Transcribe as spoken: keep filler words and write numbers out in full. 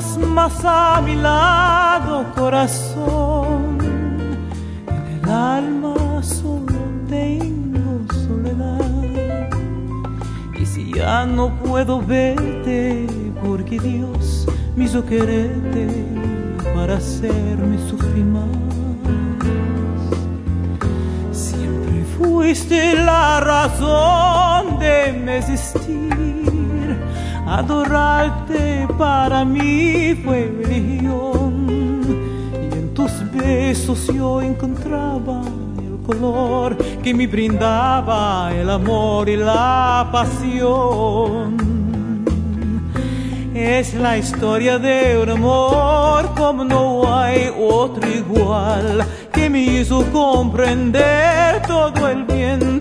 estás más a mi lado, corazón. En el alma solo tengo soledad. Y si ya no puedo verte, porque Dios me hizo quererte para hacerme sufrir más. Siempre fuiste la razón de mi existir. Adorarte para mí fue religión. Y en tus besos yo encontraba el color que me brindaba el amor y la pasión. Es la historia de un amor como no hay otro igual, que me hizo comprender todo el bien